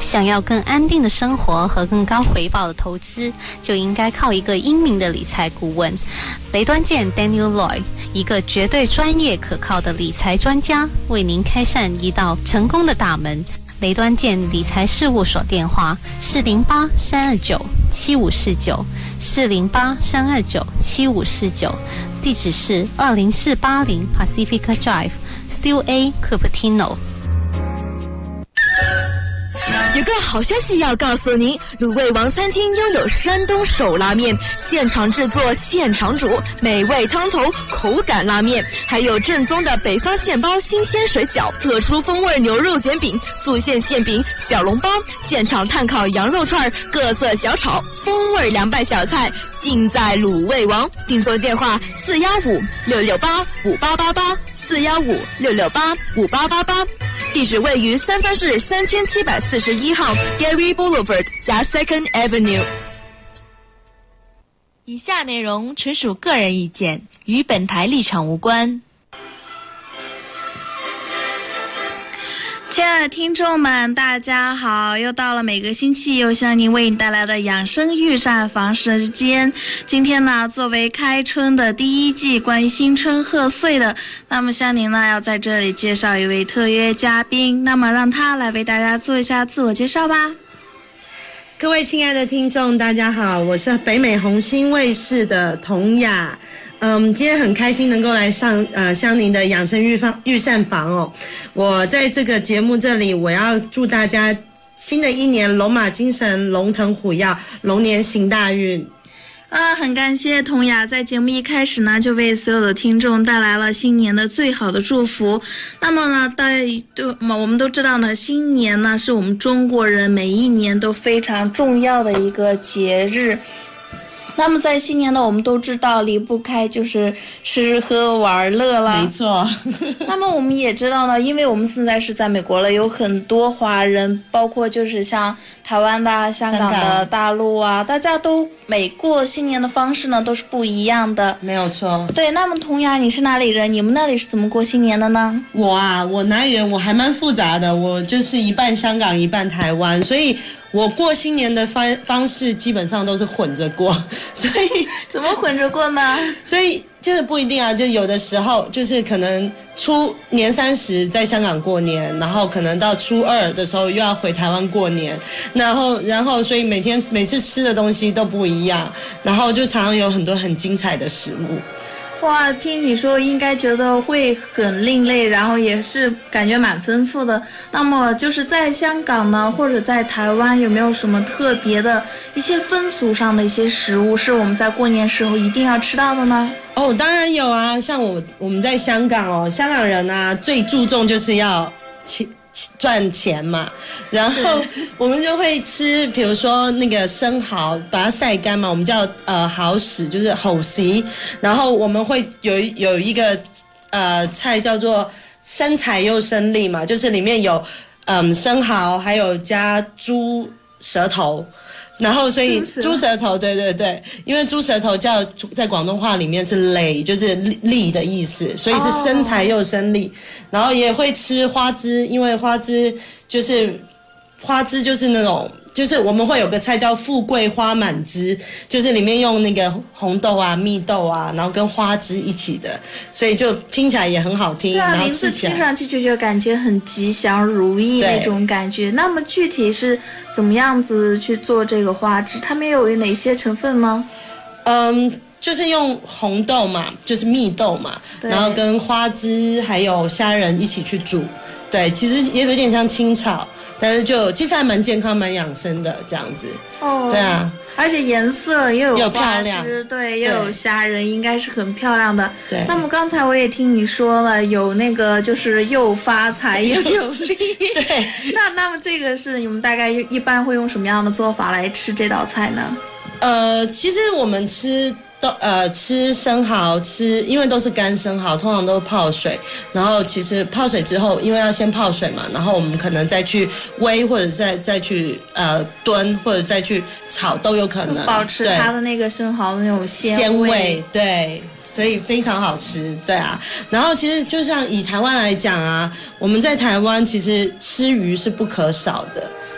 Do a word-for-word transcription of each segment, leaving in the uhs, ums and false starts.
想要更安定的生活和更高回报的投资，就应该靠一个英明的理财顾问。雷端健 Daniel Loy， 一个绝对专业可靠的理财专家，为您开扇一道成功的大门。雷端健理财事务所电话四零八三二九七五四九四零八三二九七五四九，地址是二零四八零 Pacifica Drive C A Cupertino。 有个好消息要告诉您，卤味王餐厅拥有山东手拉面，现场制作现场煮，美味汤头口感拉面，还有正宗的北方现包新鲜水饺，特殊风味牛肉卷饼，素馅馅饼，小笼包，现场炭烤羊肉串，各色小炒，风味凉拌小菜，尽在卤味王。订座电话四幺五六六八五八八八四幺五六六八五八八八。地址位于三藩市三千七百四十一号 Gary Boulevard 加 Second Avenue。 以下内容纯属个人意见，与本台立场无关。 亲爱的听众们，大家好！又到了每个星期又向您为你带来的养生御膳房时间。今天呢，作为开春的第一季，关于新春贺岁的，那么向您呢要在这里介绍一位特约嘉宾，那么让他来为大家做一下自我介绍吧。 各位亲爱的听众，大家好，我是北美红星卫视的童雅。嗯，今天很开心能够来上呃香宁的养生御饭御膳房哦。我在这个节目这里，我要祝大家新的一年龙马精神，龙腾虎跃，龙年行大运。 啊，很感谢童雅在节目一开始呢，就为所有的听众带来了新年的最好的祝福。那么呢，大都我们都知道呢，新年呢是我们中国人每一年都非常重要的一个节日。那么在新年呢，我们都知道离不开就是吃喝玩乐了。 没错。 那么我们也知道呢，因为我们现在是在美国了，有很多华人，包括就是像台湾的、香港的、大陆啊，大家都每过新年的方式呢都是不一样的。 没有错。 对，那么童雅，你是哪里人？你们那里是怎么过新年的呢？ 我啊，我哪里人？我还蛮复杂的，我就是一半香港，一半台湾，所以我过新年的方方式基本上都是混着过。所以怎么混着过呢？ 所以就是不一定啊，就有的时候就是可能初年三十在香港过年，然后可能到初二的时候又要回台湾过年，然后然后所以每天每次吃的东西都不一样，然后就常常有很多很精彩的食物。 哇，听你说应该觉得会很另类，然后也是感觉蛮丰富的。那么就是在香港呢，或者在台湾，有没有什么特别的一些风俗上的一些食物是我们在过年时候一定要吃到的呢？ 哦，当然有啊，像我我们在香港哦，香港人啊最注重就是要钱赚钱嘛，然后我们就会吃，比如说那个生蚝，把它晒干嘛，我们叫呃蚝豉，就是蚝豉，然后我们会有有一个呃菜叫做生财又生力嘛，就是里面有嗯生蚝，还有加猪舌头。然后所以猪舌头，对对对，因为猪舌头叫在广东话里面是累，就是力的意思，所以是生财又生力。然后也会吃花枝，因为花枝就是花枝就是那种，就是我们会有个菜叫富贵花满枝，就是里面用那个红豆啊、蜜豆啊，然后跟花枝一起的，所以就听起来也很好听。 对啊， 然后名字吃起来听上去就觉得感觉很吉祥如意那种感觉。那么具体是怎么样子去做这个花枝？它们有哪些成分吗？ 嗯，就是用红豆嘛，就是蜜豆嘛，然后跟花枝还有虾仁一起去煮。对，其实也有点像清炒，但是就其实还蛮健康、蛮养生的这样子。 哦， 对啊， 而且颜色又有又花漂亮， 枝，对，又有虾仁，应该是很漂亮的。 对。 那么刚才我也听你说了，有那个就是又发财又有利。 对。 那那么这个是你们大概一般会用什么样的做法来吃这道菜呢？ 呃，其实我们吃。都呃吃生蚝吃，因为都是干生蚝，通常都是泡水。然后其实泡水之后，因为要先泡水嘛，然后我们可能再去煨，或者再再去呃炖，或者再去炒都有可能， 保持它的那个生蚝的那种鲜味。 鲜味，对。所以非常好吃，对啊。然后其实就像以台湾来讲啊，我们在台湾其实吃鱼是不可少的。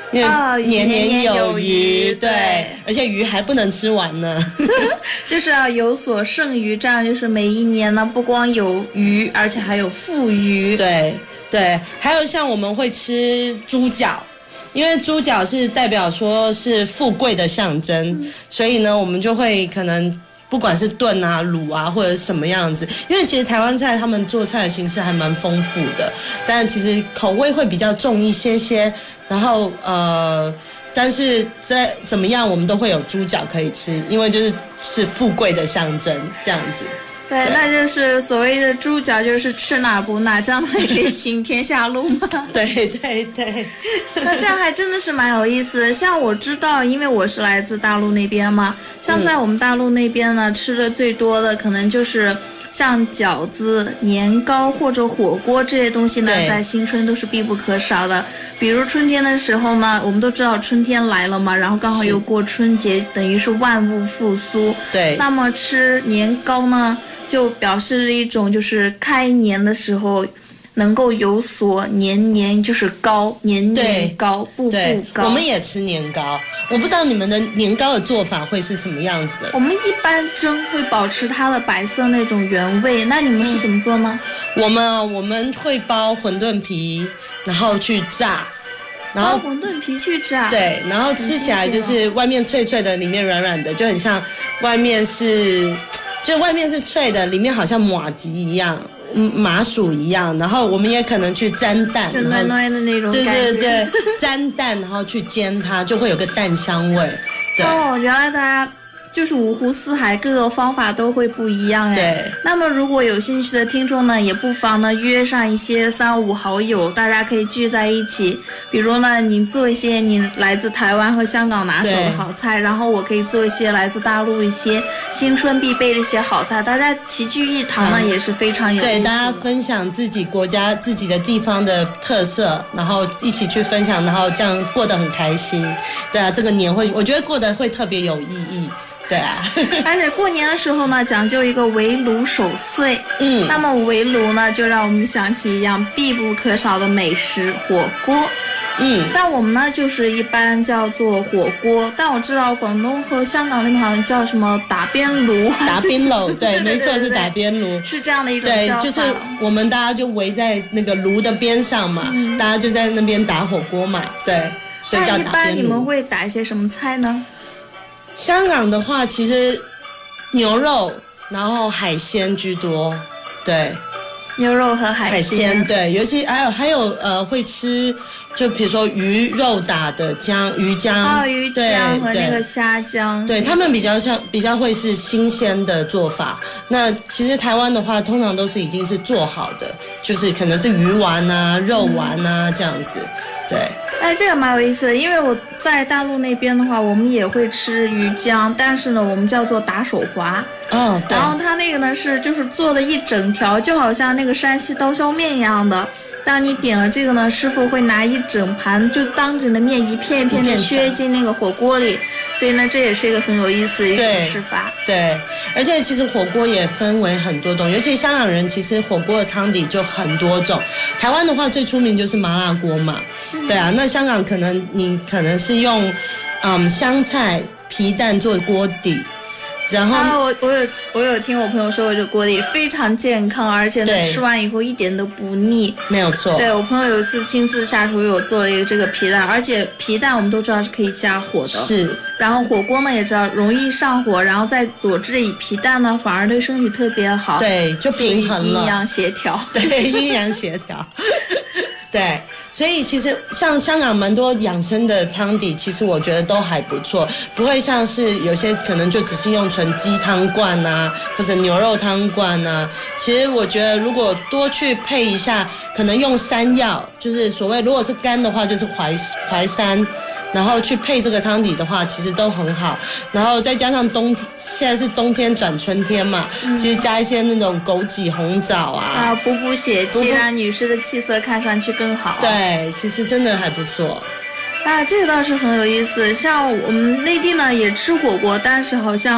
因啊为年年有余， 对， 对，而且鱼还不能吃完呢， 就是要有所剩余，这样就是每一年呢不光有余，而且还有富余。 对对，还有像我们会吃猪脚。因为猪脚是代表说是富贵的象征，嗯、所以呢，我们就会可能不管是炖啊、卤啊，或者是什么样子。因为其实台湾菜他们做菜的形式还蛮丰富的，但其实口味会比较重一些些。然后呃，但是在怎么样，我们都会有猪脚可以吃，因为就是是富贵的象征，这样子。 对， 对， 那就是所谓的猪脚，就是吃哪补哪，这样也可以行天下路嘛。 对对对， 那这样还真的是蛮有意思的。像我知道，因为我是来自大陆那边嘛，像在我们大陆那边呢，嗯、吃的最多的可能就是像饺子、年糕或者火锅这些东西呢，在新春都是必不可少的。比如春天的时候呢，我们都知道春天来了嘛，然后刚好又过春节，等于是万物复苏。 对， 那么吃年糕呢，就表示一种就是开年的时候能够有所年年就是高，年年高，步步高。 我们也吃年糕，我不知道你们的年糕的做法会是什么样子的。 我们一般蒸会保持它的白色那种原味，那你们是怎么做呢？ 嗯、我们我们会包馄饨皮，然后去炸。然后包馄饨皮去炸， 对，然后吃起来就是外面脆脆的，里面软软的，就很像外面是，就外面是脆的，里面好像麻糬一样，嗯，麻薯一样。然后我们也可能去沾蛋， 就糯糯的那种感觉， 对对对，沾蛋然后去煎它，就会有个蛋香味。对哦，原来大家就是五湖四海，各个方法都会不一样哎。 对。 那么如果有兴趣的听众呢，也不妨呢约上一些三五好友，大家可以聚在一起。比如呢，你做一些你来自台湾和香港拿手的好菜，然后我可以做一些来自大陆一些新春必备的一些好菜，大家齐聚一堂呢、嗯、也是非常有意思的。 对，大家分享自己国家自己的地方的特色，然后一起去分享，然后这样过得很开心。对啊，这个年会我觉得过得会特别有意义。对啊， 而且过年的时候呢，讲究一个围炉守岁。 嗯， 那么围炉呢，就让我们想起一样必不可少的美食——火锅。 嗯， 像我们呢，就是一般叫做火锅，但我知道广东和香港那边好像叫什么打边炉。 打边炉，对，没错，是打边炉， 是这样的一种叫法。 对，就是我们大家就围在那个炉的边上嘛，嗯、大家就在那边打火锅嘛，对，所以叫打边炉。 那一般你们会打一些什么菜呢？ 香港的话，其实牛肉，然后海鲜居多，对， 牛肉和海鲜， 海鲜对，尤其还有还有呃会吃，就比如说鱼肉打的姜鱼浆， 哦，鱼浆和那个虾浆， 对他们比较像比较会是新鲜的做法。那其实台湾的话，通常都是已经是做好的，就是可能是鱼丸啊、肉丸啊、嗯、这样子，对。 哎，这个蛮有意思的，因为我在大陆那边的话，我们也会吃鱼浆，但是呢，我们叫做打手滑。 哦，对。 然后它那个呢是就是做的一整条，就好像那个山西刀削面一样的。当你点了这个呢，师傅会拿一整盘就当着你的面一片一片的削进那个火锅里，所以呢，这也是一个很有意思的一种吃法。 对，而且其实火锅也分为很多种，尤其香港人其实火锅的汤底就很多种。台湾的话最出名就是麻辣锅嘛，对啊，那香港可能你可能是用嗯香菜皮蛋做锅底。然后、 啊、我我有我有听我朋友说过，这锅底非常健康，而且呢吃完以后一点都不腻， 没有错。 对，我朋友有一次亲自下厨为我做了一个这个皮蛋，而且皮蛋我们都知道是可以下火的， 是。 然后火锅呢也知道容易上火，然后再佐制以皮蛋呢，反而对身体特别好， 对，就平衡了， 阴阳协调， 对，阴阳协调。对，所以其实像香港蛮多养生的汤底，其实我觉得都还不错，不会像是有些可能就只是用纯鸡汤罐啊，或者牛肉汤罐啊。其实我觉得如果多去配一下，可能用山药，就是所谓如果是干的话，就是淮淮山。然后去配这个汤底的话，其实都很好。然后再加上冬，现在是冬天转春天嘛，嗯、其实加一些那种枸杞红枣啊， 啊，补补血气，让女士的气色看上去更好。 对，其实真的还不错。 啊，这个倒是很有意思。像我们内地呢也吃火锅，但是好像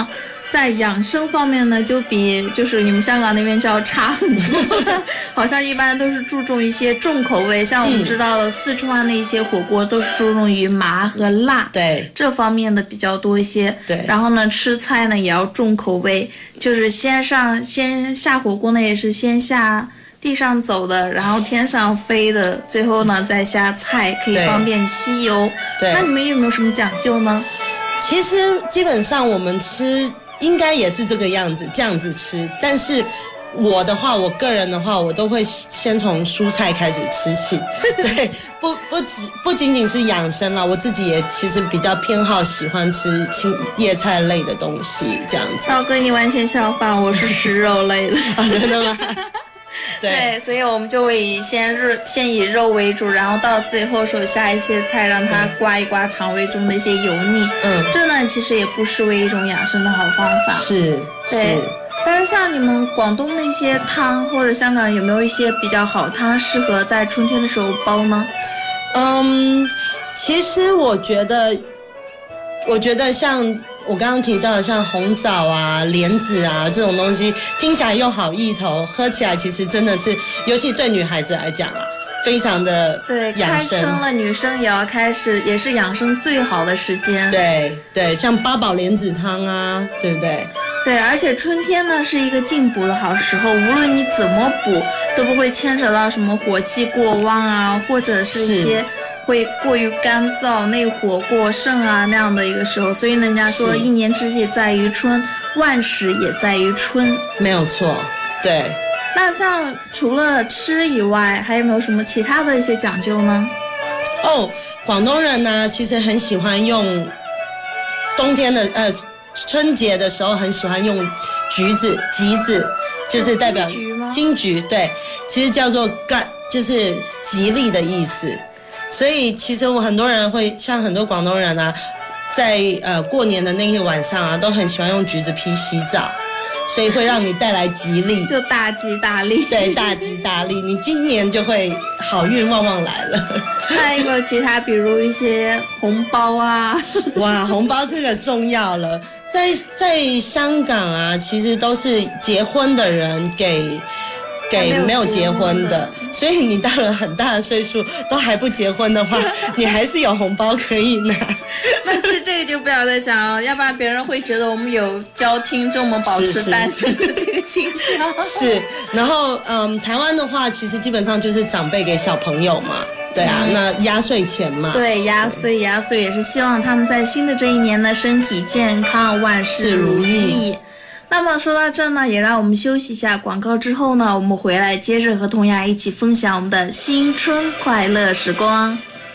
在养生方面呢，就比就是你们香港那边就要差很多，好像一般都是注重一些重口味，像我们知道了四川的一些火锅都是注重于麻和辣， 对这方面的比较多一些。 对， 然后呢，吃菜呢也要重口味，就是先上先下火锅呢也是先下地上走的，然后天上飞的，最后呢再下菜，可以方便吸油。 对， 那你们有没有什么讲究呢？ 其实基本上我们吃应该也是这个样子，这样子吃。但是我的话，我个人的话，我都会先从蔬菜开始吃起。对，不不只不仅仅是养生啦，我自己也其实比较偏好喜欢吃青叶菜类的东西，这样子。 少哥，你完全相反，我是食肉类的。 啊，真的吗？对, 对，所以我们就会以先肉先以肉为主，然后到最后手下一些菜，让它刮一刮肠胃中的一些油腻。嗯，这呢其实也不失为一种养生的好方法。 是， 对。但是像你们广东那些汤，或者香港有没有一些比较好汤适合在春天的时候煲呢？ 嗯，其实我觉得，我觉得像我刚刚提到的，像红枣啊、莲子啊这种东西，听起来又好意头，喝起来其实真的是，尤其对女孩子来讲啊，非常的对， 养生。 开春了，女生也要开始，也是养生最好的时间。 对对，像八宝莲子汤啊，对不对？ 对，而且春天呢是一个进补的好时候，无论你怎么补，都不会牵扯到什么火气过旺啊，或者是一些会过于干燥、内火过盛啊那样的一个时候。所以人家说一年之计在于春，万事也在于春。 没有错，对。 那像除了吃以外，还有没有什么其他的一些讲究呢？ 哦，广东人呢其实很喜欢用冬天的呃。春节的时候很喜欢用橘子、橘子，就是代表金桔，对，其实叫做干，就是吉利的意思。所以其实我很多人会，像很多广东人啊，在呃过年的那天晚上啊，都很喜欢用橘子皮洗澡，所以会让你带来吉利， 就大吉大利。 对，大吉大利，你今年就会好运旺旺来了。 还有没有其他，比如一些红包啊？ 哇，红包这个重要了。在在香港啊，其实都是结婚的人给给没有结婚的，所以你到了很大的岁数都还不结婚的话，你还是有红包可以拿。 但是这个就不要再讲了，要不然别人会觉得我们有教听众们保持单身的这个倾向。 是，然后嗯，台湾的话，其实基本上就是长辈给小朋友嘛。对啊，那压岁钱嘛， 对，压岁压岁也是希望他们在新的这一年呢，身体健康，万事如意。那么说到这呢，也让我们休息一下广告之后呢，我们回来接着和童雅一起分享我们的新春快乐时光。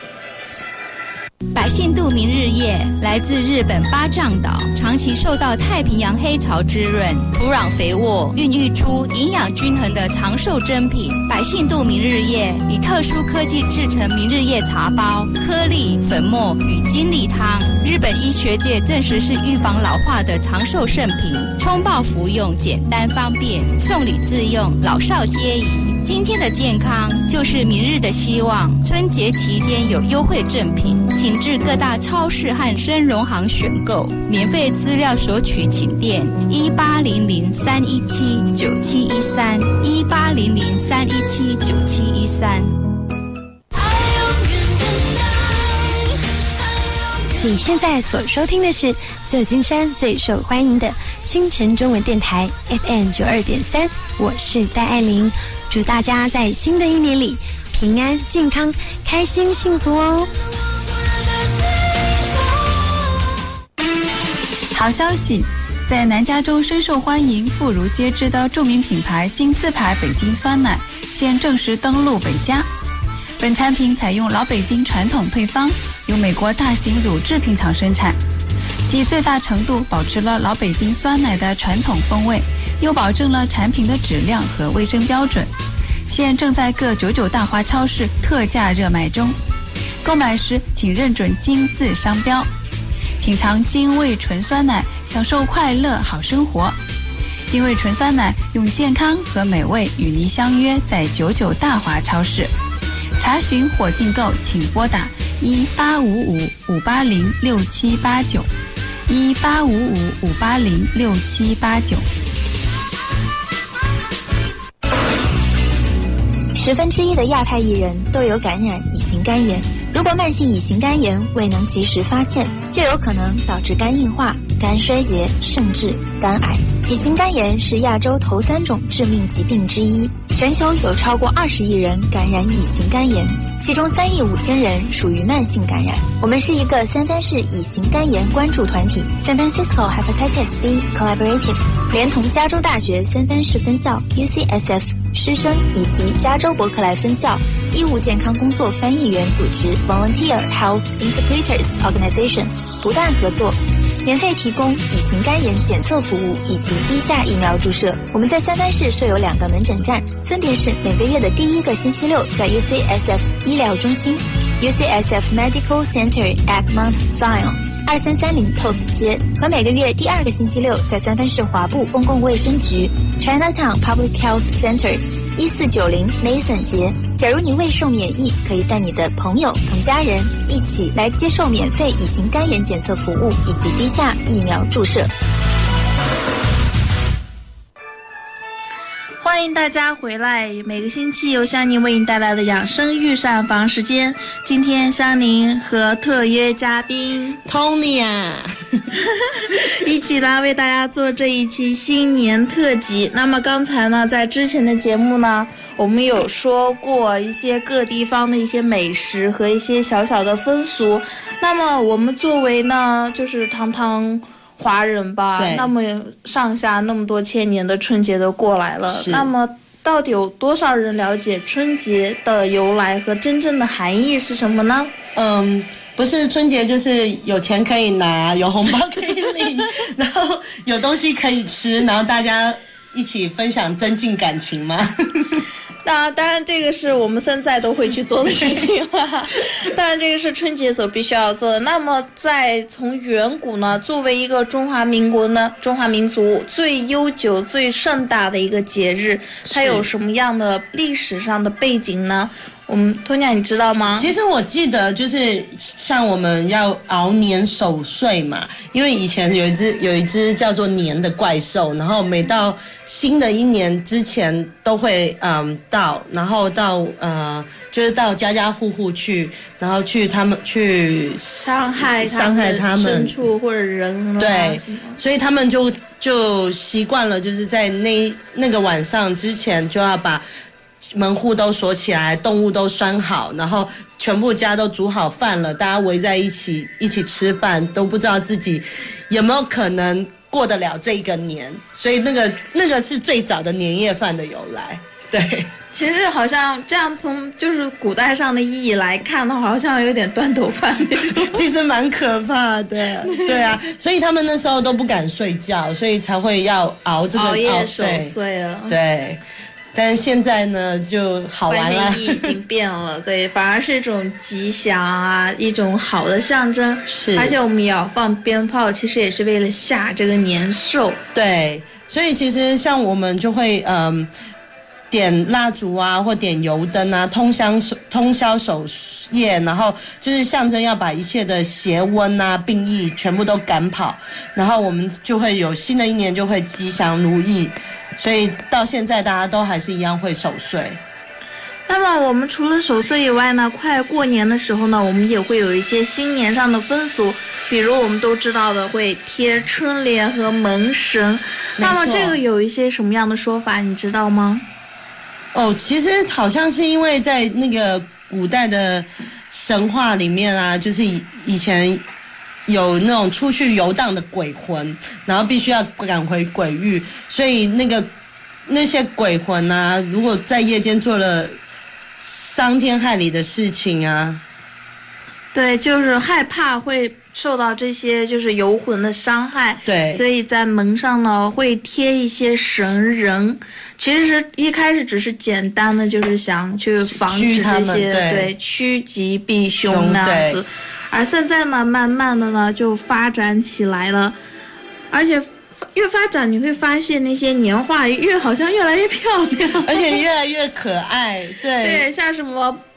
百姓度明日叶来自日本八丈岛，长期受到太平洋黑潮滋润，土壤肥沃，孕育出营养均衡的长寿珍品。百姓度明日叶以特殊科技制成明日叶茶包、颗粒、粉末与精力汤，日本医学界证实是预防老化的长寿圣品。冲泡服用简单方便，送礼自用老少皆宜。今天的健康就是明日的希望。春节期间有优惠赠品，请至各大超市和生荣行选购。免费资料索取请电一八零零三一七九七一三一八零零三一七九七一三。 你现在所收听的是旧金山最受欢迎的清晨中文电台 F M 九二点三，我是戴爱玲，祝大家在新的一年里平安、健康、开心、幸福哦！ 好消息，在南加州深受欢迎、妇孺皆知的著名品牌金字牌北京酸奶现正式登陆北加。本产品采用老北京传统配方，由美国大型乳制品厂生产，其最大程度保持了老北京酸奶的传统风味，又保证了产品的质量和卫生标准。现正在各九九大华超市特价热卖中，购买时请认准金字商标。品尝金味纯酸奶，享受快乐好生活。金味纯酸奶用健康和美味与您相约在九九大华超市。查询或订购请拨打一八五五五八零六七八九一八五五五八零六七八九。 十分之一的亚太艺人都有感染乙型肝炎。如果慢性乙型肝炎未能及时发现，就有可能导致肝硬化、肝衰竭，甚至肝癌。乙型肝炎是亚洲头三种致命疾病之一，全球有超过二十亿人感染乙型肝炎，其中三亿五千人属于慢性感染。我们是一个三藩市乙型肝炎关注团体 San Francisco Hepatitis B Collaborative， 连同加州大学三藩市分校 U C S F 师生以及加州伯克莱分校医务健康工作翻译员组织 Volunteer Health Interpreters Organization 不断合作，免费提供乙型肝炎检测服务以及低价疫苗注射。我们在三藩市设有两个门诊站，分别是每个月的第一个星期六在 U C S F 医疗中心 U C S F Medical Center at Mount Zion二三三零 Post 街，和每个月第二个星期六在三藩市华埠公共卫生局 Chinatown Public Health Center一四九零 Mason 街。假如你未受免疫，可以带你的朋友同家人一起来接受免费乙型肝炎检测服务以及低价疫苗注射。 欢迎大家回来，每个星期由香宁为你带来的养生御膳房时间。今天香宁和特约嘉宾 Tony 啊一起呢为大家做这一期新年特辑。那么刚才呢在之前的节目呢，我们有说过一些各地方的一些美食和一些小小的风俗。那么我们作为呢就是堂堂华人吧，那么上下那么多千年的春节都过来了，那么到底有多少人了解春节的由来和真正的含义是什么呢？ 嗯，不是春节就是有钱可以拿，有红包可以领，然后有东西可以吃，然后大家一起分享增进感情吗？ 那当然这个是我们现在都会去做的事情了，当然这个是春节所必须要做的。那么在从远古呢，作为一个中华民国呢，中华民族最悠久最盛大的一个节日，它有什么样的历史上的背景呢？我们托尼亚你知道吗？ 其实我记得就是像我们要熬年守岁嘛，因为以前有一只有一只叫做年的怪兽，然后每到新的一年之前都会嗯到，然后到呃就是到家家户户去，然后去他们去伤害伤害他们牲畜或者人， 对，所以他们就就习惯了，就是在那那个晚上之前就要把门户都锁起来，动物都拴好，然后全部家都煮好饭了，大家围在一起一起吃饭，都不知道自己有没有可能过得了这一个年，所以那个那个是最早的年夜饭的由来。对， 其实好像这样从就是古代上的意义来看的话，好像有点断头饭那种其实蛮可怕的。对啊，所以他们那时候都不敢睡觉，所以才会要熬这个熬夜守岁了。 对，但是现在呢就好玩了， 意义已经变了。对，反而是一种吉祥啊，一种好的象征。 是， 而且我们也要放鞭炮，其实也是为了吓这个年兽。 对，所以其实像我们就会嗯点蜡烛啊，或点油灯啊，通宵通宵守夜，然后就是象征要把一切的邪瘟啊、病疫全部都赶跑，然后我们就会有新的一年就会吉祥如意。所以到现在大家都还是一样会守岁。 那么我们除了守岁以外呢，快过年的时候呢，我们也会有一些新年上的风俗，比如我们都知道的会贴春联和门神。那么这个有一些什么样的说法你知道吗？ 哦，其实好像是因为在那个古代的神话里面啊，就是以以前有那种出去游荡的鬼魂，然后必须要赶回鬼域，所以那个那些鬼魂啊，如果在夜间做了伤天害理的事情啊， 对，就是害怕会受到这些就是游魂的伤害， 对， 所以在门上呢会贴一些神人。其实是一开始只是简单的，就是想去防止这些对趋吉避凶那样子，而现在呢，慢慢的呢就发展起来了，而且越发展你会发现那些年画越好像越来越漂亮， 而且越来越可爱。对对，像什么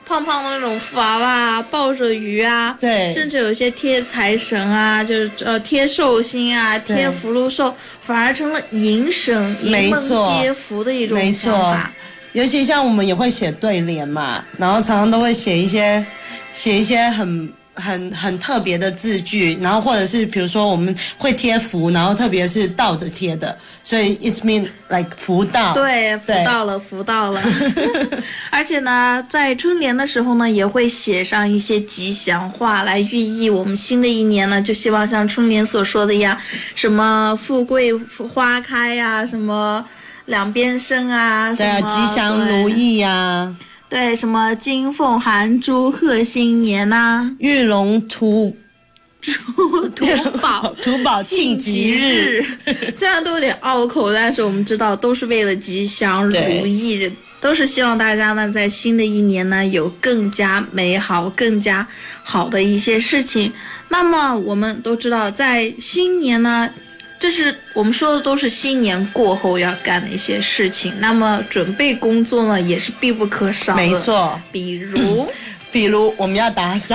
胖胖的那种福娃娃抱着鱼啊， 对， 甚至有些贴财神啊，就是呃贴寿星啊，贴福禄寿，反而成了迎神迎门接福的一种想法。 尤其像我们也会写对联嘛，然后常常都会写一些写一些很很很特别的字句，然后或者是比如说我们会贴福，然后特别是倒着贴的，所以 it mean like 福到， 对，福到了，福到了。而且呢，在春联的时候呢，也会写上一些吉祥话来寓意我们新的一年呢，就希望像春联所说的一样，什么富贵花开呀、啊，什么两边生啊， 对啊，吉祥如意啊。 对，什么金凤含珠贺新年呐、啊， 玉龙图图宝图宝庆吉日， 虽然都有点拗口，但是我们知道都是为了吉祥如意，都是希望大家呢在新的一年呢有更加美好、更加好的一些事情。那么我们都知道，在新年呢。这是我们说的都是新年过后要干的一些事情，那么准备工作呢也是必不可少的。 没错， 比如比如我们要打扫，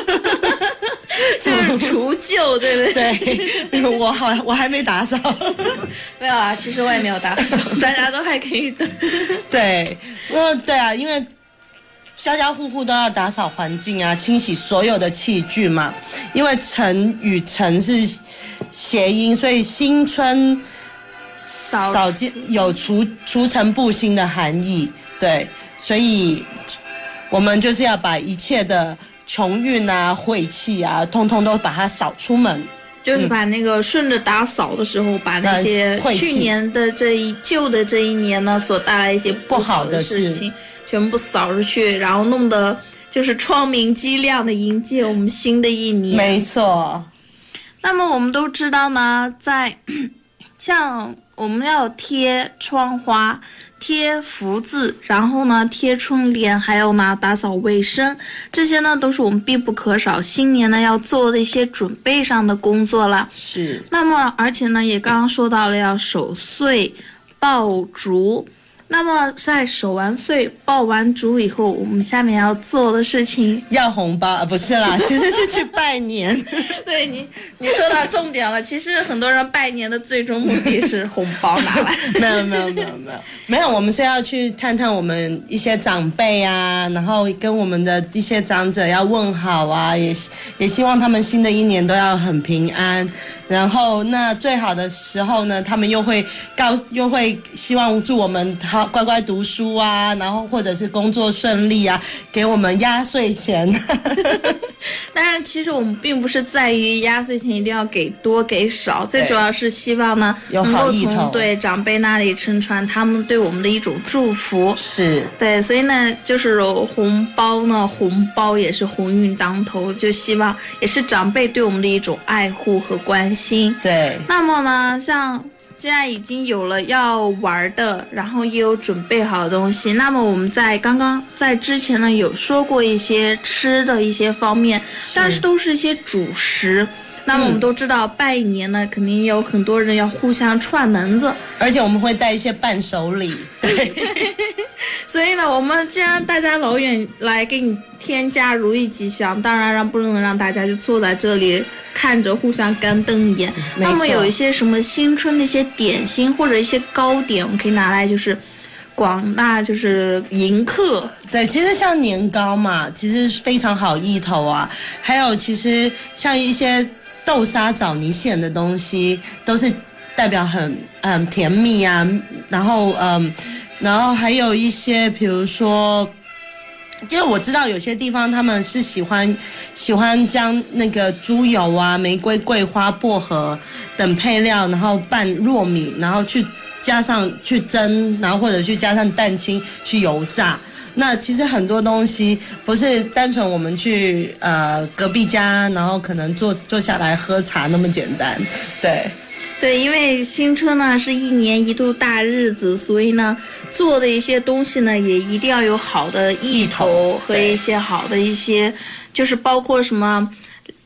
就是除旧，对不对？对，我好，我还没打扫。 没有啊，其实我也没有打扫，大家都还可以的。 对，嗯，对啊，因为家家户户都要打扫环境啊，清洗所有的器具嘛。因为尘与尘是谐音，所以新春扫尽有除除尘布新的含义。对，所以我们就是要把一切的穷运啊、晦气啊，通通都把它扫出门。 就是把那个顺着打扫的时候，嗯、把那些去年的这一旧的这一年呢所带来一些不好的事情，全部扫出去，然后弄得就是窗明几亮的迎接我们新的一年。 没错。 那么我们都知道呢，在像我们要贴窗花、贴福字，然后呢贴春联，还有呢打扫卫生，这些呢都是我们必不可少新年呢要做的一些准备上的工作了。 是。 那么而且呢也刚刚说到了要守岁、爆竹。那么在守完岁、爆完竹以后，我们下面要做的事情要红包啊，不是啦，其实是去拜年。 对你，你说到重点了。其实很多人拜年的最终目的是红包拿来。 没有没有没有没有没有，我们是要去探探我们一些长辈啊，然后跟我们的一些长者要问好啊，也也希望他们新的一年都要很平安。然后那最好的时候呢，他们又会告又会希望祝我们好。乖乖读书啊，然后或者是工作顺利啊，给我们压岁钱。 当然，其实我们并不是在于压岁钱一定要给多给少，最主要是希望呢有好意头， 能够从对长辈那里承传他们对我们的一种祝福。 是， 对，所以呢，就是红包呢，红包也是鸿运当头，就希望也是长辈对我们的一种爱护和关心。 对， 那么呢，像。现在已经有了要玩的，然后也有准备好的东西。那么我们在刚刚在之前呢有说过一些吃的一些方面，但是都是一些主食。那么我们都知道拜年呢，肯定有很多人要互相串门子， 而且我们会带一些伴手礼。对。 所以呢，我们既然大家老远来给你添加如意吉祥，当然让不能让大家就坐在这里看着互相干瞪眼。那么有一些什么新春的一些点心或者一些糕点，我们可以拿来就是广大就是迎客。 对，其实像年糕嘛，其实非常好意头啊。还有其实像一些豆沙枣泥馅的东西，都是代表很嗯甜蜜啊。然后嗯。然后还有一些，比如说，就是我知道有些地方他们是喜欢喜欢将那个猪油啊、玫瑰、桂花、薄荷等配料，然后拌糯米，然后去加上去蒸，然后或者去加上蛋清去油炸。那其实很多东西不是单纯我们去呃隔壁家，然后可能坐坐下来喝茶那么简单，对。 对，因为新春呢是一年一度大日子，所以呢做的一些东西呢也一定要有好的意头和一些好的一些，就是包括什么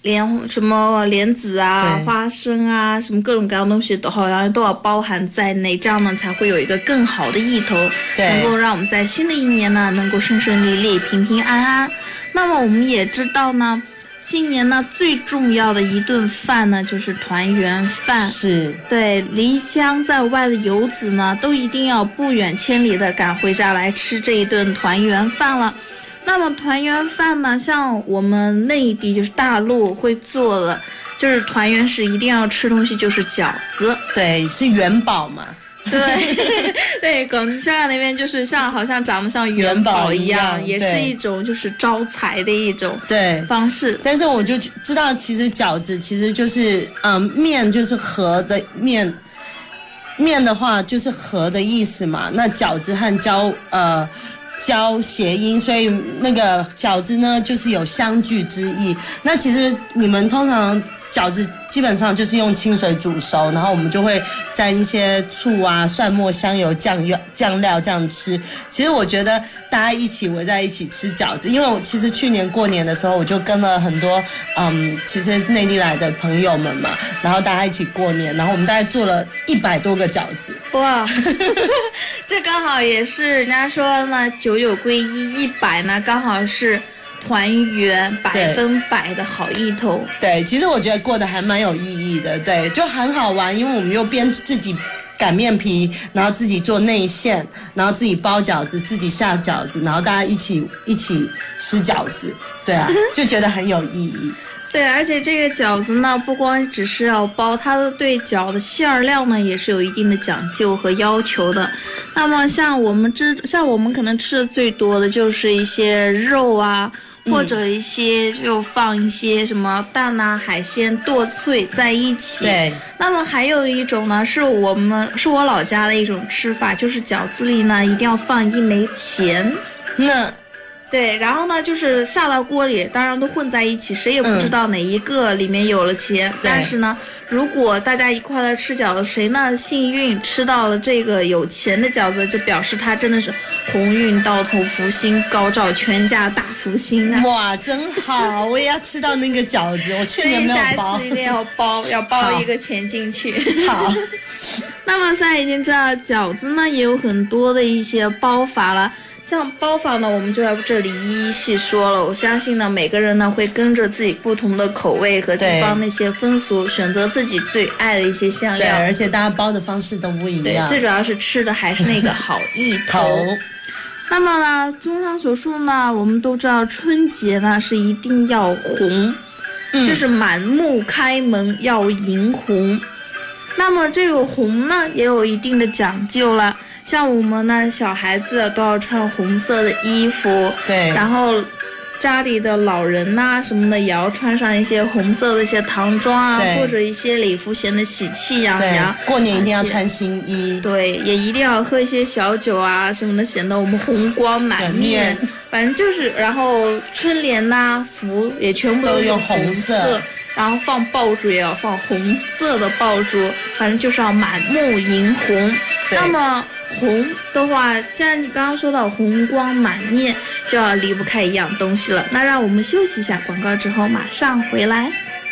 莲什么莲子啊、花生啊，什么各种各样的东西都好像都要包含在内，这样呢才会有一个更好的意头，能够让我们在新的一年呢能够顺顺利利、平平安安。那么我们也知道呢。新年呢，最重要的一顿饭呢，就是团圆饭。 是， 对，离乡在外的游子呢，都一定要不远千里的赶回家来吃这一顿团圆饭了。那么团圆饭呢，像我们内地就是大陆会做的，就是团圆时一定要吃东西，就是饺子。 对，是元宝嘛。 对对，可能香港那边就是像好像长得像元宝一样， 元宝一样也是一种就是招财的一种对方式。 但是我就知道，其实饺子其实就是嗯面就是和的面，面的话就是和的意思嘛。那饺子和交呃交谐音，所以那个饺子呢就是有相聚之意。那其实你们通常。饺子基本上就是用清水煮熟，然后我们就会蘸一些醋啊、蒜末、香油、酱料、酱料这样吃。其实我觉得大家一起围在一起吃饺子，因为我其实去年过年的时候，我就跟了很多嗯，其实内地来的朋友们嘛，然后大家一起过年，然后我们大概做了一百多个饺子。 哇，这刚好也是人家说呢，九九归一，一百呢刚好是。团圆百分百的好意头。 对，其实我觉得过得还蛮有意义的，对，就很好玩，因为我们又边自己擀面皮，然后自己做内馅，然后自己包饺子，自己下饺子，然后大家一起一起吃饺子，对啊，就觉得很有意义。 对，而且这个饺子呢，不光只是要包，它的对饺的馅料呢也是有一定的讲究和要求的。那么像我们知，像我们可能吃的最多的就是一些肉啊。或者一些就放一些什么蛋啊、海鲜剁碎在一起。 对。 那么还有一种呢，是我们是我老家的一种吃法，就是饺子里呢一定要放一枚钱。 那。 对，然后呢，就是下到锅里，当然都混在一起，谁也不知道哪一个里面有了钱。嗯、但是呢，如果大家一块来吃饺子，谁呢幸运吃到了这个有钱的饺子，就表示他真的是鸿运到头、福星高照，全家大福星啊！ 哇，真好，我也要吃到那个饺子。我去年没有包， 下一次一定要包，要包一个钱进去。 好。 那么现在已经知道饺子呢也有很多的一些包法了。像包法呢，我们就在这里一一细说了。我相信呢，每个人呢会跟着自己不同的口味和地方那些风俗，选择自己最爱的一些香料。 对，而且大家包的方式都不一样。 对，最主要是吃的还是那个好意头。那么呢，综上所述呢，我们都知道春节呢是一定要红，嗯、就是满目开门要迎红。那么这个红呢，也有一定的讲究了。像我们呢，小孩子都要穿红色的衣服， 对， 然后家里的老人呐、啊、什么的也要穿上一些红色的一些唐装啊，或者一些礼服，显得喜气洋洋。 过年一定要穿新衣， 对，也一定要喝一些小酒啊什么的，显得我们红光满面。反正就是，然后春联呐、啊、福也全部都用红色。 然后放爆竹也要放红色的爆竹，反正就是要满目迎红。那么红的话，既然你刚刚说到红光满面，就要离不开一样东西了。那让我们休息一下广告之后马上回来。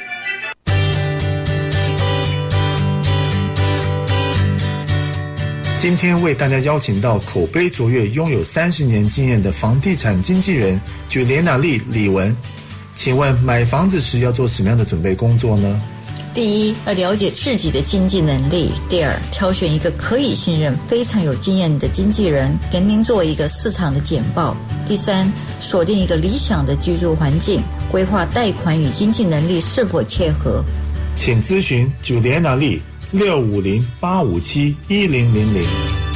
今天为大家邀请到口碑卓越、拥有三十年经验的房地产经纪人据连娜丽李文。请问买房子时要做什么样的准备工作呢？ 第一，要了解自己的经济能力；第二，挑选一个可以信任、非常有经验的经纪人，给您做一个市场的简报；第三，锁定一个理想的居住环境，规划贷款与经济能力是否切合。 请咨询九连娜丽六五零八五七一零零零。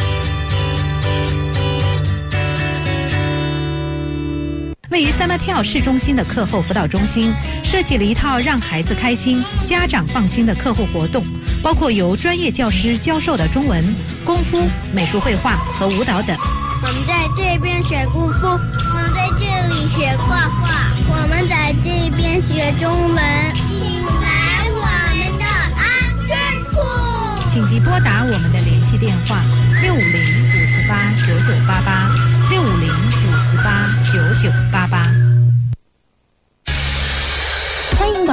位于三八跳市中心的课后辅导中心，设计了一套让孩子开心、家长放心的课后活动，包括由专业教师教授的中文、功夫、美术绘画和舞蹈等。 我们在这边学功夫，我们在这里学画画，我们在这边学中文。请来我们的安全处。 请即拨打我们的联系电话六五零五四八九九八八六五零五四八九九八八。 欢迎广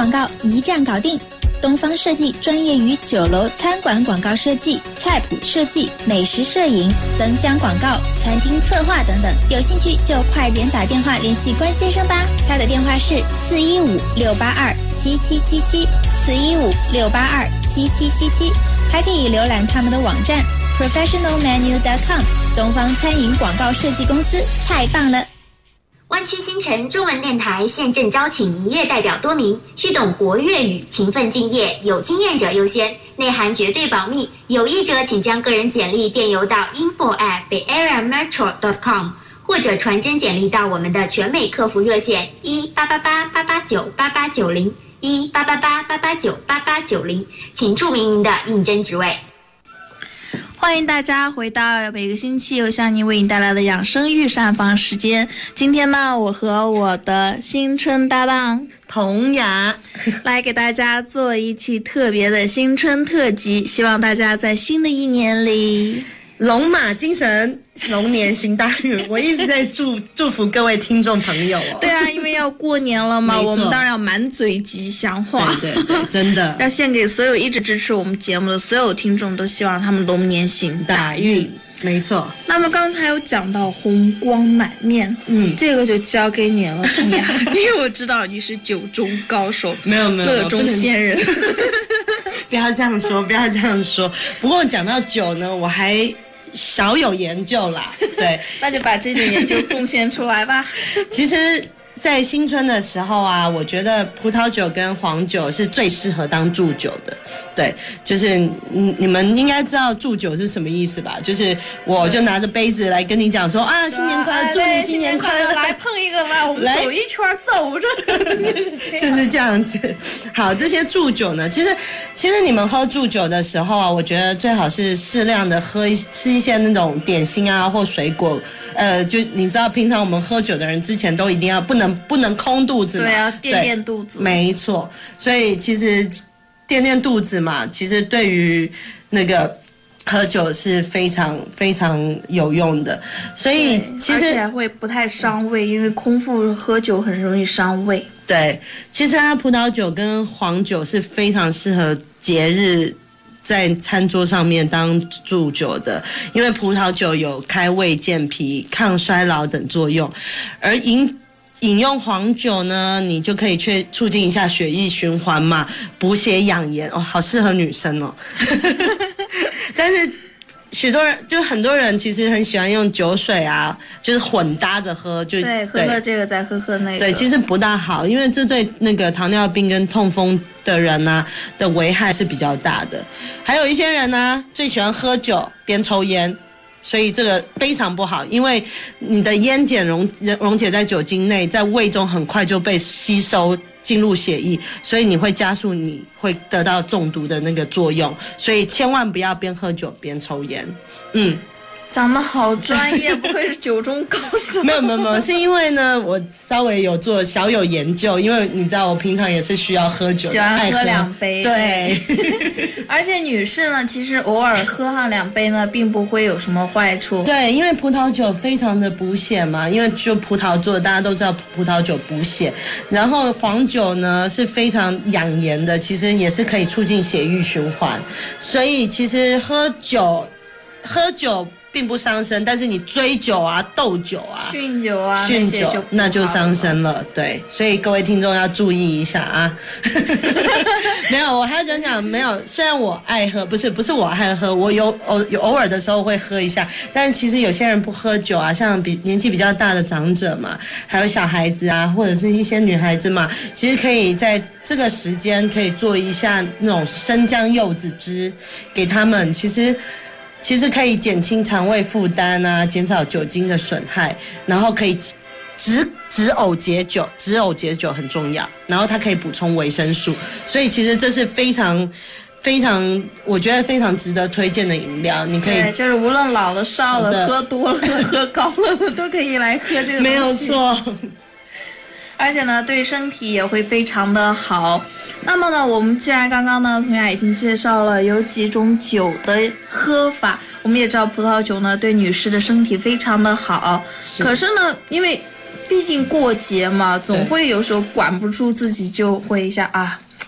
广告一站搞定。东方设计专业于酒楼餐馆广告设计、菜谱设计、美食摄影、灯箱广告、餐厅策划等等。有兴趣就快点打电话联系关先生吧，他的电话是四一五六八二七七七七，四一五六八二七七七七，还可以浏览他们的网站 professional menu dot com。东方餐饮广告设计公司，太棒了！ 湾区新城中文电台现正招请营业代表多名，需懂国粤语，勤奋敬业，有经验者优先，内涵绝对保密。有意者请将个人简历电邮到 info at bay area metro dot com， 或者传真简历到我们的全美客服热线一八八八八八九八八九零一八八八八八九八八九零，请注明您的应征职位。 欢迎大家回到每个星期由向您为您带来的养生御膳房时间。今天呢，我和我的新春搭档童雅来给大家做一期特别的新春特辑，希望大家在新的一年里龙马精神，龙年行大运。我一直在祝祝福各位听众朋友哦。 对啊，因为要过年了嘛，我们当然要满嘴吉祥话。 对对对，真的要献给所有一直支持我们节目的所有听众，都希望他们龙年行大运。 没错。 那么刚才有讲到红光满面，嗯，这个就交给你了，童雅，因为我知道你是酒中高手， 没有没有， 乐中仙人。 不要这样说，不要这样说。不过讲到酒呢，我还小有研究啦，对， 那就把这点研究贡献出来吧。 其实在新春的时候啊，我觉得葡萄酒跟黄酒是最适合当祝酒的。对，就是你你们应该知道祝酒是什么意思吧？就是我就拿着杯子来跟你讲说啊，新年快乐，祝你新年快乐， 来碰一个吧，我们走一圈走着， 就是这样子。好，这些祝酒呢，其实其实你们喝祝酒的时候啊，我觉得最好是适量的喝一吃一些那种点心啊或水果。呃，就你知道，平常我们喝酒的人之前都一定要不能不能空肚子嘛， 对啊，垫垫肚子， 没错。所以其实垫垫肚子嘛，其实对于那个喝酒是非常非常有用的。所以其实而且会不太伤胃，因为空腹喝酒很容易伤胃。 对，其实啊，葡萄酒跟黄酒是非常适合节日在餐桌上面当祝酒的，因为葡萄酒有开胃健脾、抗衰老等作用，而饮饮用黄酒呢，你就可以去促进一下血液循环嘛，补血养颜哦，好适合女生哦。但是许多人就很多人其实很喜欢用酒水啊，就是混搭着喝，就对，喝喝这个再喝喝那个， 对，其实不大好，因为这对那个糖尿病跟痛风的人呢、啊、的危害是比较大的。还有一些人呢、啊、最喜欢喝酒边抽烟，所以这个非常不好，因为你的烟碱溶溶解在酒精内，在胃中很快就被吸收进入血液，所以你会加速你会得到中毒的那个作用，所以千万不要边喝酒边抽烟。嗯， 讲得好专业，不愧是酒中高手。 没有没有没有，是因为呢，我稍微有做小有研究，因为你知道我平常也是需要喝酒， 喜欢喝两杯， 对。 而且女士呢，其实偶尔喝上两杯呢，并不会有什么坏处。 对，因为葡萄酒非常的补血嘛，因为就葡萄做的，大家都知道葡萄酒补血。然后黄酒呢是非常养颜的，其实也是可以促进血液循环。所以其实喝酒，喝酒并不伤身，但是你追酒啊、斗酒啊、 酗酒啊、 酗酒就那就伤身了。对，所以各位听众要注意一下啊。没有，我还要讲讲，没有。虽然我爱喝，不是不是我爱喝，我有偶有偶尔的时候会喝一下，但是其实有些人不喝酒啊，像比年纪比较大的长者嘛，还有小孩子啊，或者是一些女孩子嘛，其实可以在这个时间可以做一下那种生姜柚子汁给他们，其实。其实可以减轻肠胃负担啊，减少酒精的损害，然后可以止止呕解酒，止呕解酒很重要，然后它可以补充维生素，所以其实这是非常非常，我觉得非常值得推荐的饮料。你可以， 对，就是无论老的、少的、喝多了的、喝高了的，都可以来喝这个东西。 没有错。 而且呢，对身体也会非常的好。那么呢，我们既然刚刚呢，童雅已经介绍了有几种酒的喝法，我们也知道葡萄酒呢对女士的身体非常的好。是可是呢，因为毕竟过节嘛，总会有时候管不住自己，就会一下啊，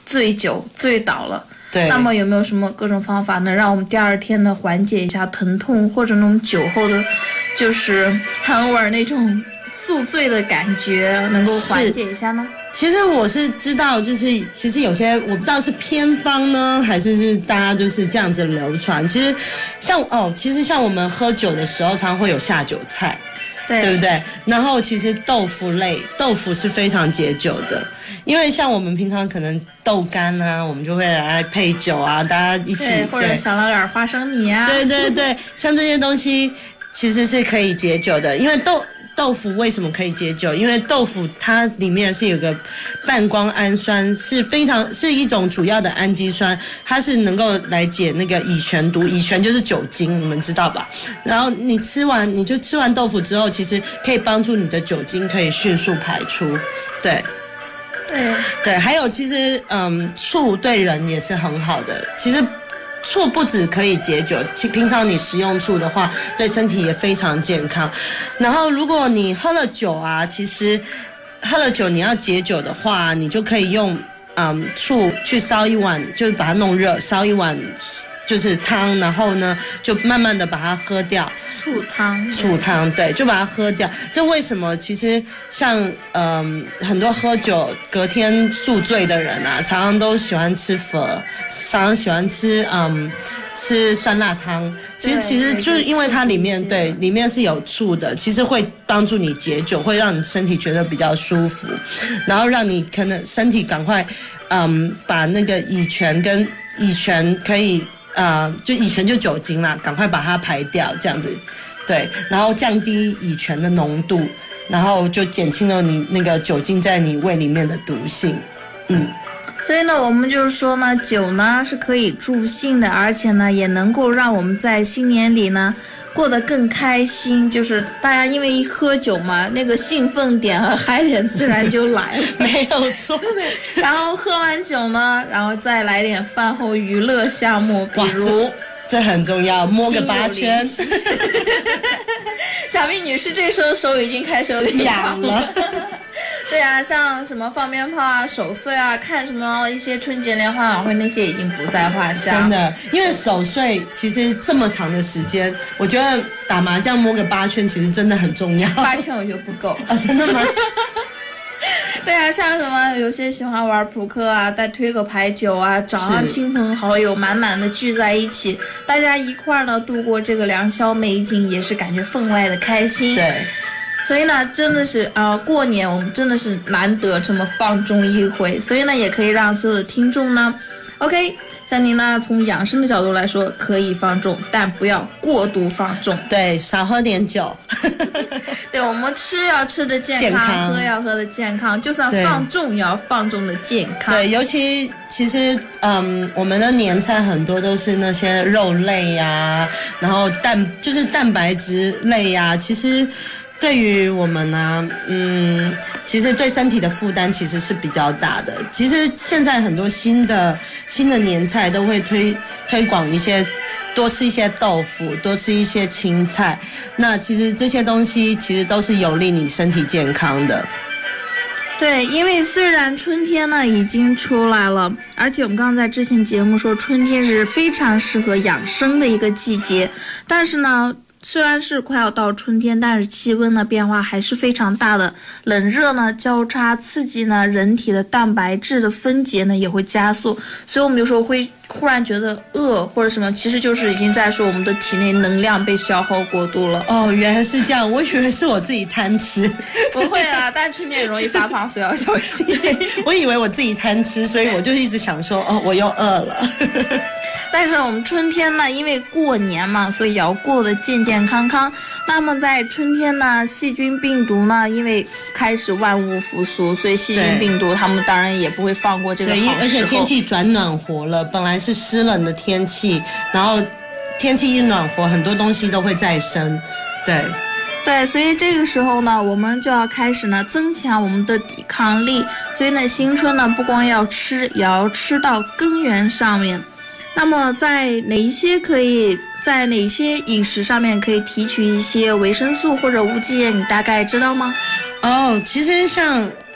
醉酒醉倒了。 对， 那么有没有什么各种方法能让我们第二天呢缓解一下疼痛，或者那种酒后的，就是很晚那种宿醉的感觉，能够缓解一下呢？ 其实我是知道，就是其实有些我不知道是偏方呢，还是是大家就是这样子流传。其实像哦，其实像我们喝酒的时候，常常会有下酒菜。 对， 对不对？然后其实豆腐类，豆腐是非常解酒的，因为像我们平常可能豆干啊，我们就会来配酒啊，大家一起， 对，或者小老点花生米啊， 对对对，像这些东西其实是可以解酒的，因为豆。豆腐为什么可以解酒？因为豆腐它里面是有个半胱氨酸，是非常是一种主要的氨基酸，它是能够来解那个乙醛毒。乙醛就是酒精，你们知道吧？然后你吃完，你就吃完豆腐之后，其实可以帮助你的酒精可以迅速排出。对， 对对，还有其实嗯，醋对人也是很好的。其实。醋不只可以解酒，其平常你食用醋的话，对身体也非常健康。然后，如果你喝了酒啊，其实喝了酒你要解酒的话，你就可以用嗯醋去烧一碗，就是把它弄热，烧一碗就是汤，然后呢就慢慢的把它喝掉。 醋汤， 醋汤，对，就把它喝掉。这为什么？其实像嗯、呃、很多喝酒隔天宿醉的人啊，常常都喜欢吃粉，常常喜欢吃嗯吃酸辣汤。其实其实就是因为它里面对里面是有醋的，其实会帮助你解酒，会让你身体觉得比较舒服，然后让你可能身体赶快嗯把那个乙醛跟乙醛可以。呃，就乙醛就酒精啦，赶快把它排掉，这样子，对，然后降低乙醛的浓度，然后就减轻了你那个酒精在你胃里面的毒性，嗯。 所以呢，我们就是说呢，酒呢是可以助兴的，而且呢也能够让我们在新年里呢过得更开心。就是大家因为一喝酒嘛，那个兴奋点和嗨点自然就来了， 没有错。 然后喝完酒呢，然后再来点饭后娱乐项目，比如这, 这很重要，摸个八圈。 小蜜女士这时候手已经开始有点痒了。 对啊，像什么放鞭炮啊、守岁啊、看什么一些春节联欢晚会那些已经不在话下。 真的，因为守岁其实这么长的时间，我觉得打麻将摸个八圈其实真的很重要。 八圈我觉得不够啊，真的吗？ 对啊，像什么有些喜欢玩扑克啊，再推个牌九啊，找上亲朋好友满满的聚在一起，大家一块儿呢度过这个良宵美景，也是感觉分外的开心。 对。 所以呢，真的是呃，过年我们真的是难得这么放纵一回，所以呢，也可以让所有的听众呢 ，OK， 像您呢，从养生的角度来说，可以放纵，但不要过度放纵。 对，少喝点酒。 对，我们吃要吃的健康， 健康喝要喝的健康，就算放纵也要放纵的健康。 对，尤其其实嗯，我们的年菜很多都是那些肉类呀、啊，然后蛋就是蛋白质类呀、啊，其实。对于我们呢，嗯，其实对身体的负担其实是比较大的。其实现在很多新的新的年菜都会推推广一些，多吃一些豆腐，多吃一些青菜。那其实这些东西其实都是有利你身体健康的。 对，因为虽然春天呢已经出来了，而且我们刚刚在之前节目说，春天是非常适合养生的一个季节，但是呢。虽然是快要到春天，但是气温呢变化还是非常大的，冷热呢交叉刺激呢，人体的蛋白质的分解呢也会加速，所以我们有时候会忽然觉得饿或者什么，其实就是已经在说我们的体内能量被消耗过度了。 哦，原来是这样，我以为是我自己贪吃。 不会啦，但春天也容易发胖，所以要小心。 我以为我自己贪吃，所以我就一直想说，哦，我又饿了。 但是我们春天呢，因为过年嘛，所以要过得健健康康。那么在春天呢，细菌病毒呢，因为开始万物复苏，所以细菌病毒他们当然也不会放过这个好时候。 对，而且天气转暖和了，本来是湿冷的天气，然后天气一暖和，很多东西都会再生。对。 对，所以这个时候呢，我们就要开始呢增强我们的抵抗力。所以呢，新春呢不光要吃，也要吃到根源上面。那么在哪一些可以在哪些饮食上面可以提取一些维生素或者无机盐，你大概知道吗？ 哦，其实像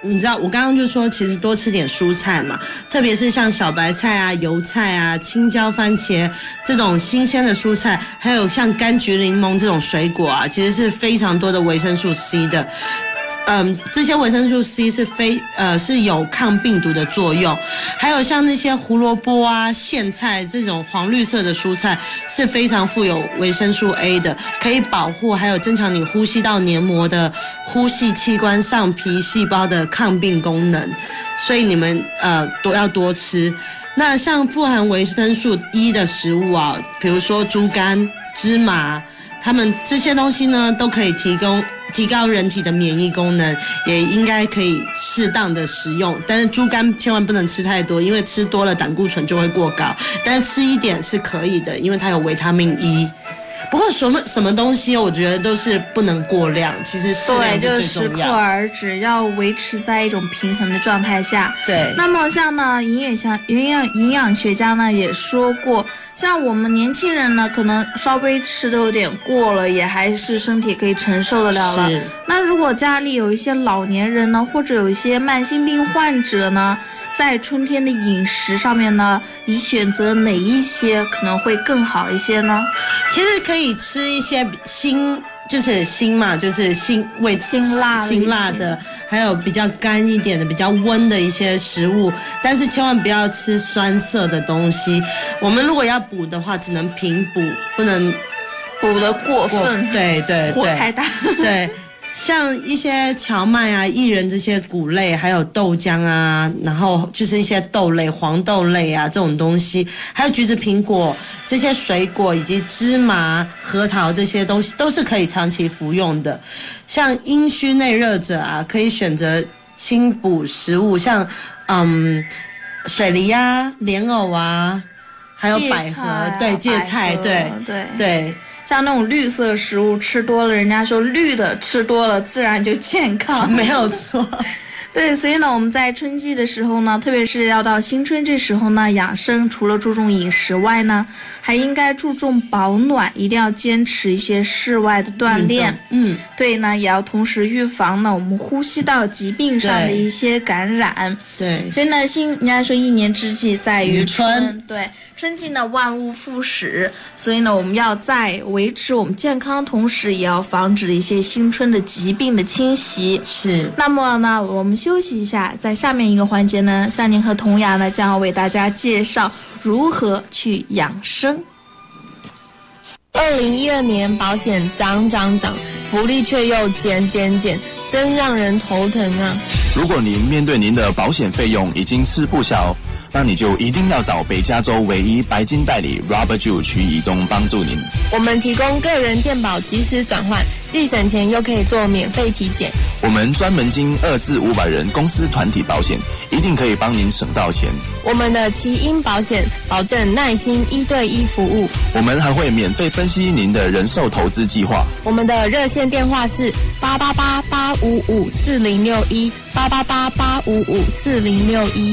你知道我刚刚就说，其实多吃点蔬菜嘛，特别是像小白菜啊、油菜啊、青椒、番茄这种新鲜的蔬菜，还有像柑橘、柠檬这种水果啊，其实是非常多的维生素 C 的。嗯，这些维生素 C 是非呃是有抗病毒的作用，还有像那些胡萝卜啊、苋菜这种黄绿色的蔬菜是非常富有维生素 A 的，可以保护还有增强你呼吸道黏膜的呼吸器官上皮细胞的抗病功能，所以你们呃都要多吃。那像富含维生素 E 的食物啊，比如说猪肝、芝麻，它们这些东西呢都可以提供。提高人体的免疫功能，也应该可以适当的食用，但是猪肝千万不能吃太多，因为吃多了胆固醇就会过高，但是吃一点是可以的，因为它有维他命 E。不过什么什么东西，我觉得都是不能过量，其实适量是最重要。 对，就是适可而止，要维持在一种平衡的状态下。 对。 那么像呢，营养像营养营养学家呢也说过，像我们年轻人呢，可能稍微吃的有点过了，也还是身体可以承受得了了。那如果家里有一些老年人呢，或者有一些慢性病患者呢，在春天的饮食上面呢，你选择哪一些可能会更好一些呢？ 其实可以吃一些辛，就是辛嘛，就是辛味辛辣辛辣的，还有比较干一点的、比较温的一些食物，但是千万不要吃酸涩的东西。我们如果要补的话，只能平补，不能补得过分， 对对对， 火太大， 对。像一些荞麦啊、薏仁这些谷类，还有豆浆啊，然后就是一些豆类、黄豆类啊这种东西，还有橘子、苹果这些水果，以及芝麻、核桃这些东西，都是可以长期服用的。像阴虚内热者啊，可以选择清补食物，像嗯水梨啊、莲藕啊，还有百合， 啊、 对芥菜，对对对。 像那种绿色食物吃多了，人家说绿的吃多了自然就健康， 没有错。 对，所以呢，我们在春季的时候呢，特别是要到新春这时候呢，养生除了注重饮食外呢，还应该注重保暖，一定要坚持一些室外的锻炼。 嗯， 对呢，也要同时预防呢我们呼吸道疾病上的一些感染。 对， 所以呢，新人家说一年之计在于春，对。春季呢，万物复始，所以呢，我们要在维持我们健康的同时，也要防止一些新春的疾病的侵袭。 是。 那么呢，我们休息一下，在下面一个环节呢，夏宁和童雅呢将要为大家介绍如何去养生。 二零一二年保险涨涨涨，福利却又减减减，真让人头疼啊！ 如果您面对您的保险费用已经吃不消，那你就一定要找北加州唯一白金代理 Robert Jew 徐以中帮助您。 我们提供个人健保及时转换，既省钱又可以做免费体检。 我们专门经二至五百人公司团体保险，一定可以帮您省到钱。 我们的奇英保险保证耐心一对一服务， 我们还会免费分析您的人寿投资计划。 我们的热线电话是八八八八五五四零六一八八八八五五四零六一。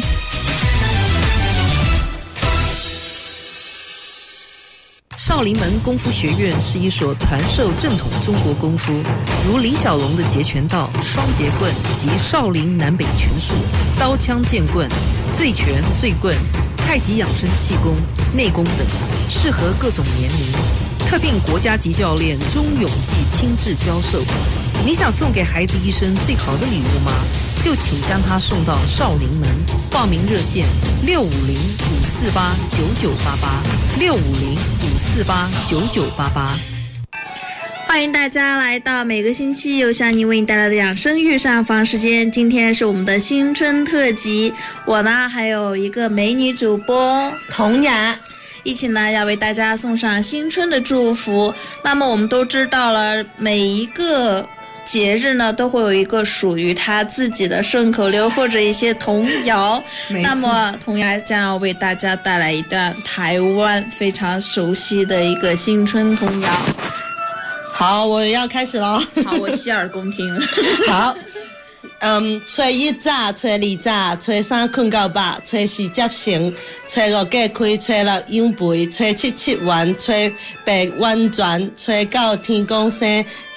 少林门功夫学院是一所传授正统中国功夫，如李小龙的截拳道、双截棍及少林南北拳术、刀枪剑棍、醉拳、醉棍、太极养生气功、内功等，适合各种年龄。特聘国家级教练钟永记亲自教授。你想送给孩子一生最好的礼物吗？就请将他送到少林门。报名热线六五零五四八九九八八六五零五四八九九八八。 欢迎大家来到每个星期由向您为你带来的养生育上房时间。今天是我们的新春特辑，我呢还有一个美女主播童雅， 一起呢要为大家送上新春的祝福。那么我们都知道了，每一个节日呢都会有一个属于他自己的顺口溜或者一些童谣。那么童谣将要为大家带来一段台湾非常熟悉的一个新春童谣。 好，我要开始咯。 好，我洗耳恭听。 好，嗯，初一早，初二早，初三困到饱，初四接成，初五隔开，初六养肥，初七七完，初八完全，初九天公生，初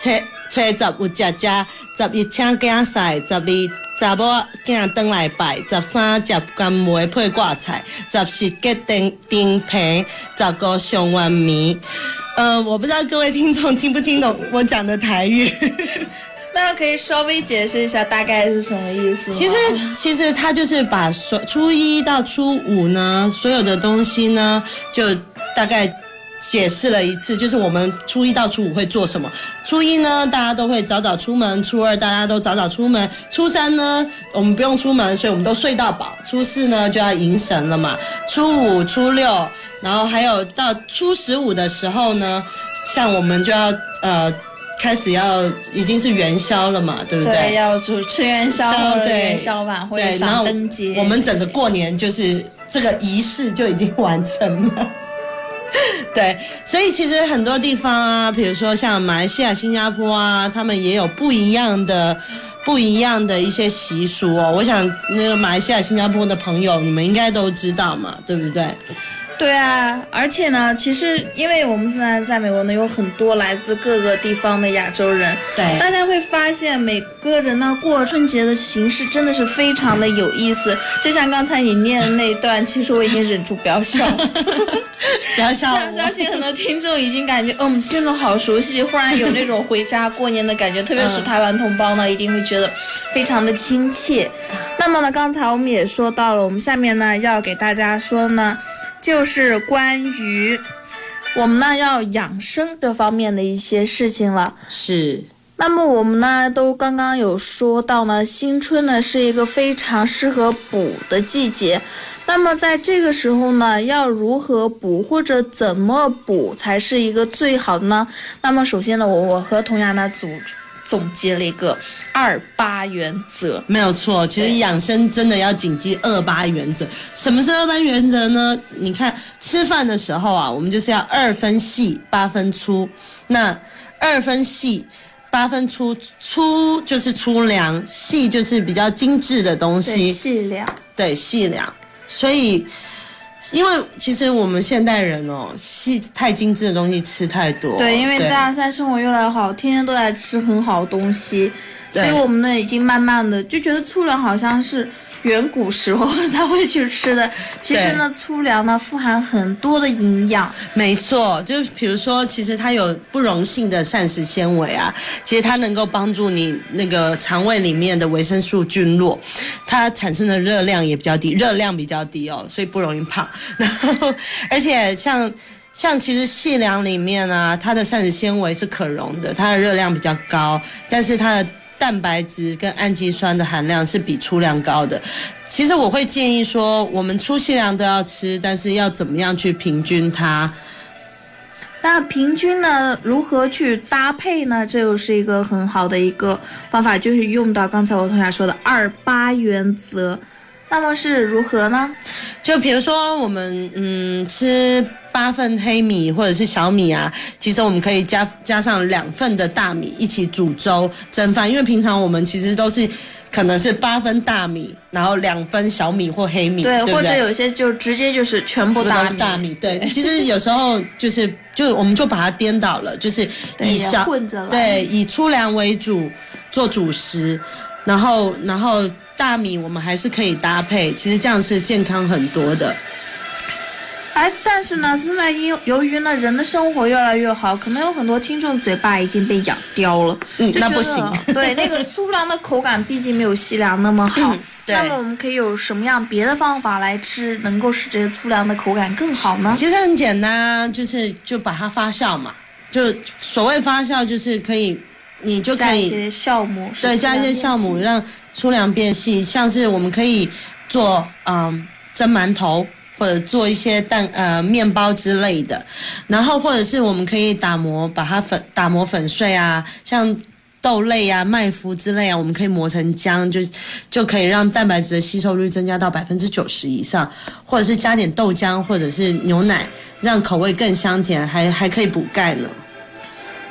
初十有食食，十一请囝婿，十二查某囝转来拜，十三食甘梅配挂菜，十四结丁丁皮，十五上元面。呃，我不知道各位听众听不听懂我讲的台语。 那可以稍微解释一下大概是什么意思吗？ 其实，其实他就是把初一到初五呢，所有的东西呢，就大概解释了一次，就是我们初一到初五会做什么。初一呢，大家都会早早出门；初二大家都早早出门；初三呢，我们不用出门，所以我们都睡到饱；初四呢，就要迎神了嘛；初五、初六，然后还有到初十五的时候呢，像我们就要呃。开始要已经是元宵了嘛，对不对？ 对，要主吃元宵， 对， 元宵晚会上灯节。 我们整个过年就是这个仪式就已经完成了。对，所以其实很多地方啊，比如说像马来西亚、新加坡啊，他们也有不一样的、不一样的一些习俗哦。我想那个马来西亚、新加坡的朋友，你们应该都知道嘛，对不对？ 对啊，而且呢，其实因为我们现在在美国呢，有很多来自各个地方的亚洲人， 对， 大家会发现每个人呢过春节的形式真的是非常的有意思。就像刚才你念的那一段，其实我已经忍住不要笑， 不要笑我。 相信很多听众已经感觉，嗯，听众好熟悉，忽然有那种回家过年的感觉，特别是台湾同胞呢，一定会觉得非常的亲切。那么呢，刚才我们也说到了，我们下面呢要给大家说呢。就是关于我们呢要养生这方面的一些事情了。 是。 那么我们呢都刚刚有说到呢，新春呢是一个非常适合补的季节。那么在这个时候呢，要如何补或者怎么补才是一个最好的呢？那么首先呢，我我和童雅呢组总结了一个二八原则。 没有错，其实养生真的要谨记二八原则。什么是二八原则呢？你看吃饭的时候啊，我们就是要二分细八分粗。那二分细八分粗，粗就是粗粮，细就是比较精致的东西。 对，细粮。 对，细粮。所以因为其实我们现代人哦，细太精致的东西吃太多。 对，因为大家现在生活越来越好，天天都在吃很好的东西，所以我们呢已经慢慢的就觉得粗粮好像是远古时候才会去吃的。其实呢，粗粮呢富含很多的营养。 没错，就是比如说，其实它有不溶性的膳食纤维啊，其实它能够帮助你那个肠胃里面的维生素菌落，它产生的热量也比较低，热量比较低哦，所以不容易胖。然后，而且像像其实细粮里面啊，它的膳食纤维是可溶的，它的热量比较高，但是它的蛋白质跟氨基酸的含量是比粗粮高的。其实我会建议说，我们粗细粮都要吃，但是要怎么样去平均它。 那平均呢，如何去搭配呢？这又是一个很好的一个方法，就是用到刚才我同学说的二八原则。那么是如何呢？ 就比如说我们嗯吃八份黑米或者是小米啊，其实我们可以加加上两份的大米一起煮粥蒸饭，因为平常我们其实都是可能是八分大米，然后两分小米或黑米， 对, 对不对？ 或者有些就直接就是全部大米。 大米对，其实有时候就是就我们就把它颠倒了，就是以小混着来， 对，以粗粮为主做主食，然后然后。大米我们还是可以搭配，其实这样是健康很多的。 而但是呢，现在因由于呢人的生活越来越好，可能有很多听众嘴巴已经被养刁了， 嗯，那不行。 对，那个粗粮的口感毕竟没有细粮那么好。嗯、那么我们可以有什么样别的方法来吃，能够使这些粗粮的口感更好呢？ 其实很简单，就是就把它发酵嘛。就所谓发酵，就是可以。你就可以加一些酵母， 对，加一些酵母让粗粮变细，像是我们可以做嗯蒸馒头，或者做一些蛋呃面包之类的，然后或者是我们可以打磨，把它粉打磨粉碎啊，像豆类啊、麦麸之类啊，我们可以磨成浆，就就可以让蛋白质的吸收率增加到百分之九十以上，或者是加点豆浆或者是牛奶，让口味更香甜，还还可以补钙呢。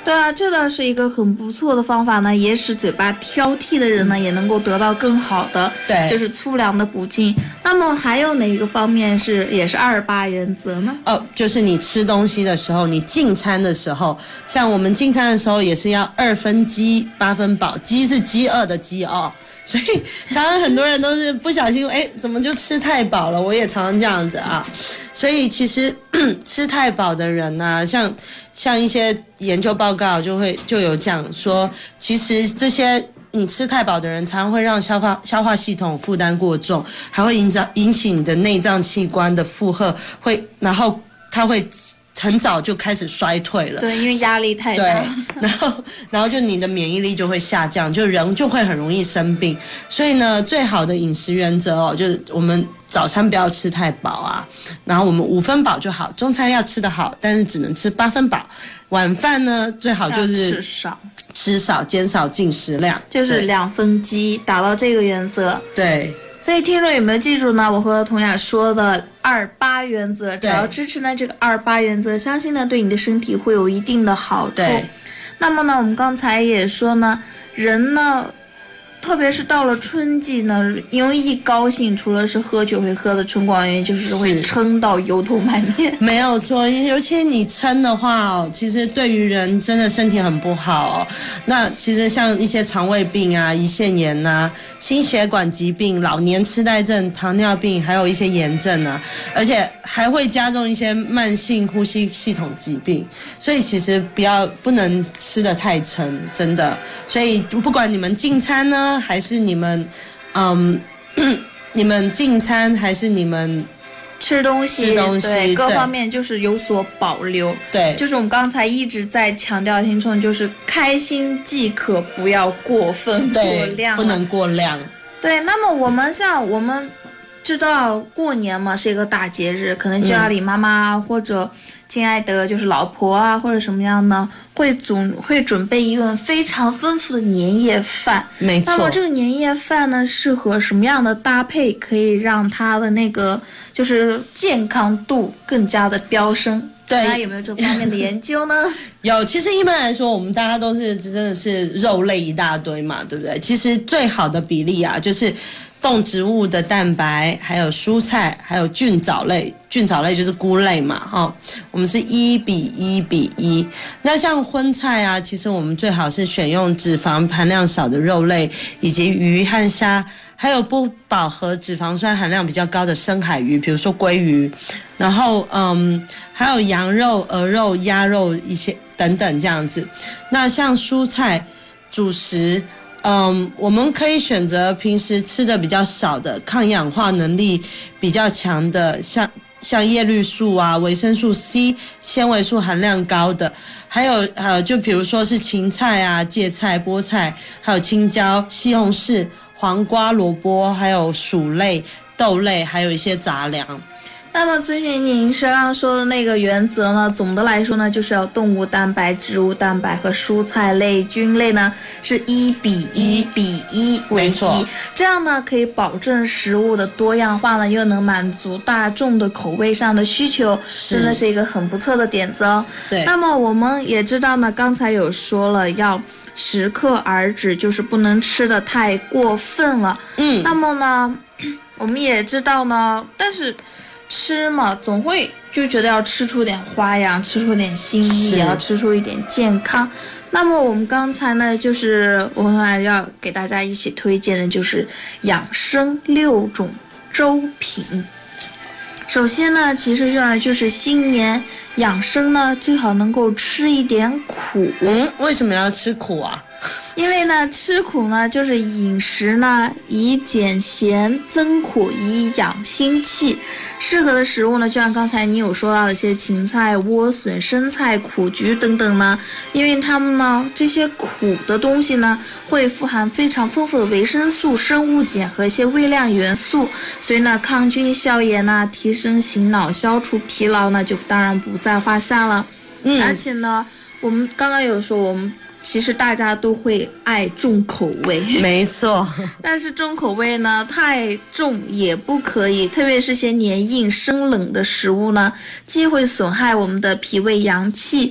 对啊，这倒是一个很不错的方法呢，也使嘴巴挑剔的人呢也能够得到更好的， 对， 就是粗粮的补进。那么还有哪一个方面是也是二八原则呢？ 哦，就是你吃东西的时候，你进餐的时候，像我们进餐的时候也是要二分饥八分饱，饥是饥饿的饥哦。所以常常很多人都是不小心，哎，怎么就吃太饱了？我也常常这样子啊。所以其实吃太饱的人啊，像像一些研究报告就会就有讲说，其实这些你吃太饱的人，常常会让消化消化系统负担过重，还会引导引起你的内脏器官的负荷，会然后它会很早就开始衰退了。 对，因为压力太大。 对，然后然后就你的免疫力就会下降，就人就会很容易生病。所以呢，最好的饮食原则哦，就是我们早餐不要吃太饱啊，然后我们五分饱就好，中餐要吃得好，但是只能吃八分饱。晚饭呢，最好就是吃少， 吃少，减少进食量， 就是两分饥，达到这个原则。 对。 所以听众有没有记住呢？我和童雅说的二八原则，只要支持呢这个二八原则，相信呢对你的身体会有一定的好处。 对。 那么呢，我们刚才也说呢，人呢，特别是到了春季呢，因为一高兴，除了是喝酒会喝的春光原因，就是会撑到油头满面。 没有错，尤其你撑的话哦，其实对于人真的身体很不好哦。那其实像一些肠胃病啊、胰腺炎啊、心血管疾病、老年痴呆症、糖尿病，还有一些炎症啊，而且还会加重一些慢性呼吸系统疾病。所以其实不要不能吃得太撑，真的。所以不管你们进餐呢，还是你们，嗯，你们进餐还是你们吃东西， 吃东西对各方面就是有所保留。 对， 就是我们刚才一直在强调，听众就是开心即可，不要过分过量， 不能过量。 对，那么我们像我们知道过年嘛是一个大节日，可能家里妈妈、嗯、或者亲爱的就是老婆啊或者什么样呢，会总会准备一顿非常丰富的年夜饭。 没错。 那么这个年夜饭呢，适合什么样的搭配，可以让它的那个就是健康度更加的飙升？ 对， 大家有没有这方面的研究呢？ 有，其实一般来说，我们大家都是真的是肉类一大堆嘛，对不对？其实最好的比例啊，就是动植物的蛋白，还有蔬菜，还有菌藻类。菌藻类就是菇类嘛，哈、哦，我们是一比一比一。那像荤菜啊，其实我们最好是选用脂肪含量少的肉类，以及鱼和虾，还有不饱和脂肪酸含量比较高的深海鱼，比如说鲑鱼，然后嗯，还有羊肉、鹅肉、鸭肉一些等等这样子。那像蔬菜、主食。嗯，我们可以选择平时吃的比较少的、抗氧化能力比较强的，像像叶绿素啊、维生素 C、纤维素含量高的，还有还有就比如说是芹菜啊、芥菜、菠菜，还有青椒、西红柿、黄瓜、萝卜，还有薯类、豆类，还有一些杂粮。 那么遵循您刚刚说的那个原则呢，总的来说呢，就是要动物蛋白、植物蛋白和蔬菜类、菌类呢是一比一比一为一，这样呢可以保证食物的多样化呢，又能满足大众的口味上的需求，真的是一个很不错的点子哦。 对。 那么我们也知道呢，刚才有说了要适可而止，就是不能吃得太过分了。 嗯。 那么呢，我们也知道呢，但是。吃嘛，总会就觉得要吃出点花样，吃出点新意，也要吃出一点健康。那么我们刚才呢，就是我们还要给大家一起推荐的，就是养生六种粥品。首先呢，其实呢就是新年养生呢，最好能够吃一点苦。 嗯，为什么要吃苦啊？ 因为呢，吃苦呢，就是饮食呢，以减咸增苦，以养心气。适合的食物呢，就像刚才你有说到的一些芹菜、莴笋、生菜、苦菊等等呢，因为它们呢，这些苦的东西呢，会富含非常丰富的维生素、生物碱和一些微量元素，所以呢，抗菌消炎呐，提升醒脑、消除疲劳呢，就当然不在话下了。 嗯， 而且呢，我们刚刚有说我们。其实大家都会爱重口味， 没错。 但是重口味呢，太重也不可以，特别是些黏硬生冷的食物呢，既会损害我们的脾胃阳气，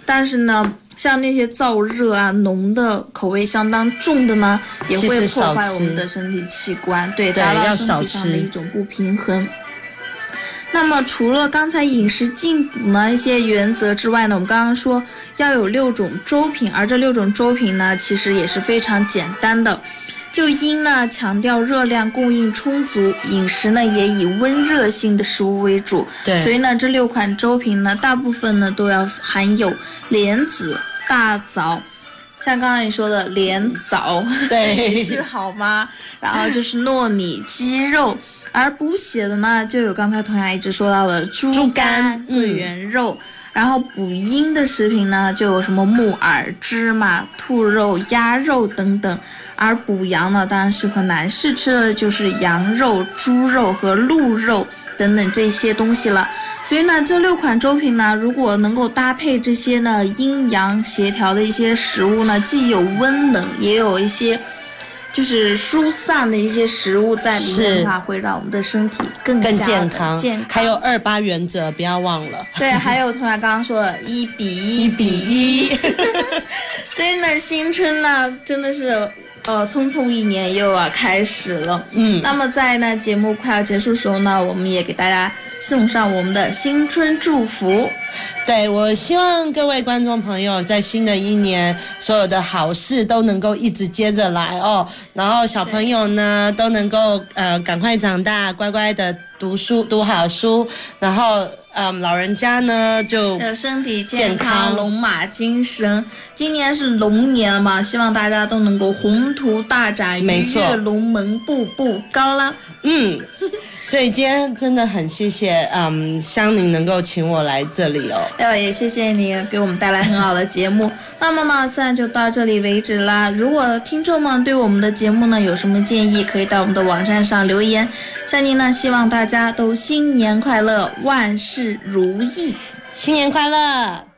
但是呢，像那些燥热啊、浓的、口味相当重的呢，也会破坏我们的身体器官，对，达到身体上的一种不平衡。那么除了刚才饮食进补呢一些原则之外呢，我们刚刚说要有六种粥品，而这六种粥品呢其实也是非常简单的，就因呢强调热量供应充足，饮食呢也以温热性的食物为主，对，所以呢这六款粥品呢大部分呢都要含有莲子、大枣，像刚刚你说的莲枣，对，是好吗？然后就是糯米、鸡肉。而补血的呢，就有刚才同样一直说到的猪肝、桂圆肉，嗯、然后补阴的食品呢，就有什么木耳、芝麻、兔肉、鸭肉等等。而补阳呢，当然适合男士吃的就是羊肉、猪肉和鹿肉等等这些东西了。所以呢，这六款粥品呢，如果能够搭配这些呢阴阳协调的一些食物呢，既有温冷，也有一些。就是疏散的一些食物在里面的话，会让我们的身体更加的健康。健康还有二八原则，不要忘了。 对，还有同学刚刚说的一比一比一。所以呢，新春呢真的是呃匆匆一年又要开始了。嗯，那么在呢节目快要结束的时候呢，我们也给大家送上我们的新春祝福。 对，我希望各位观众朋友在新的一年所有的好事都能够一直接着来哦，然后小朋友呢都能够呃赶快长大，乖乖的读书读好书，然后嗯老人家呢就身体健康，龙马精神。今年是龙年嘛，希望大家都能够宏图大展，鱼跃龙门，步步高啦。 嗯，所以今天真的很谢谢嗯香菱能够请我来这里哦。 哎呦，也谢谢你给我们带来很好的节目。那么呢，自然就到这里为止啦。如果听众们对我们的节目呢有什么建议，可以到我们的网站上留言。香菱呢希望大家都新年快乐，万事如意， 新年快乐。